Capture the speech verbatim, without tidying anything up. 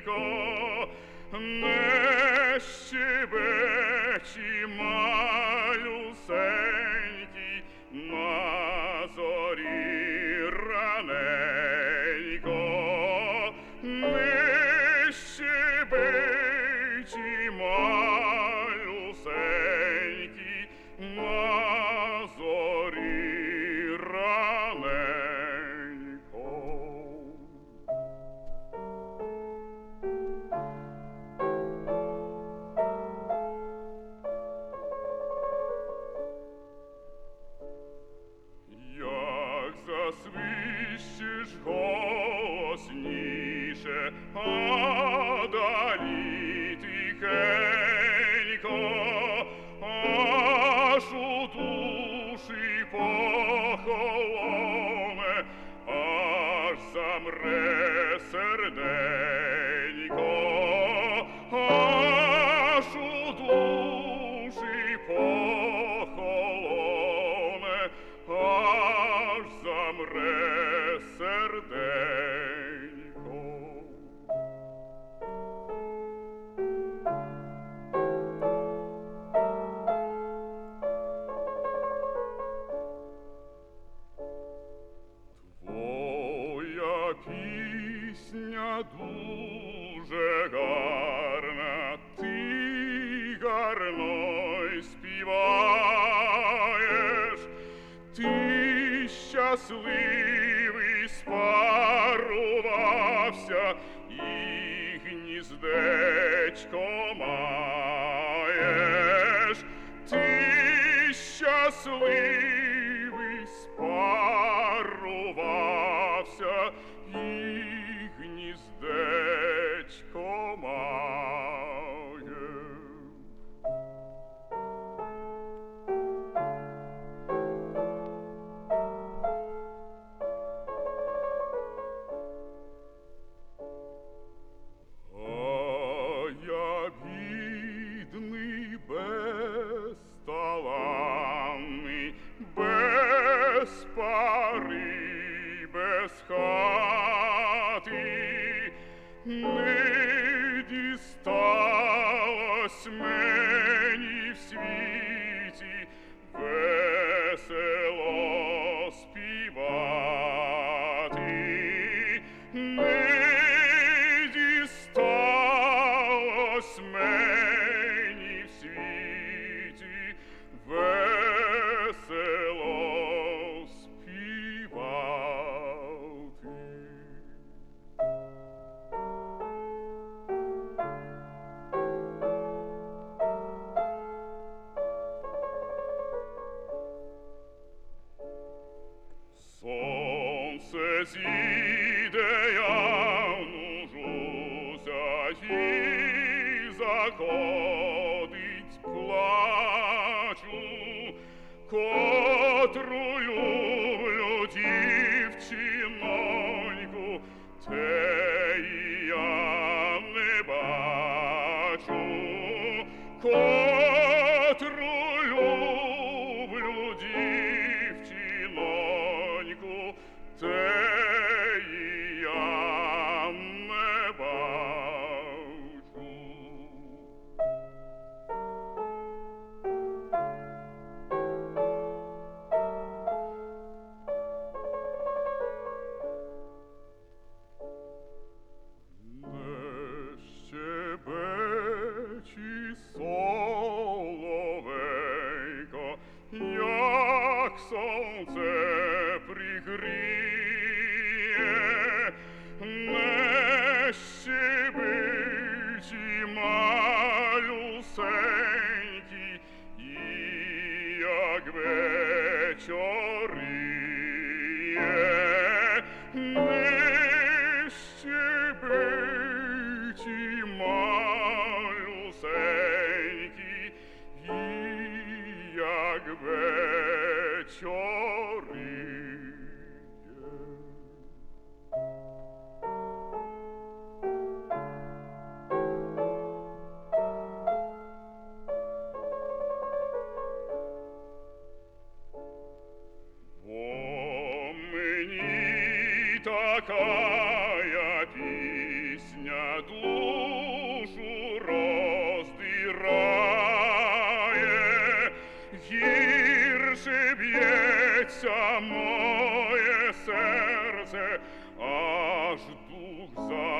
не щебечі малюсенький на зорі раненько, не щебечі малюсенький на зорі раненько. Як засвищиш голосніше, а далі тихенько, аж у душі похолоне, аж замре серденько, аж у душі похолоне, аж замре серденько. Твоя пісня дуже гарна, ти гарно й співаєш, ти щасливий спарувався і гніздечко маєш, ти щасливий спарувався і гніздечко маєш. Бідний, безталанний, без пари, без хати, не дісталось мені в світі весело співати, не дісталось мені в світі весело співати. Сонце зійде, я нужуся, і заходить плачу, котру люблю дівчиноньку, теї я не бачу, котру люблю дівчиноньку, теї я не бачу. Не щебечі соловейко, як сонце пригріє, не щебечі малюсенький, і як вечоріє, не щебечі малюсенький, і як вечоріє. такая пісня душа. за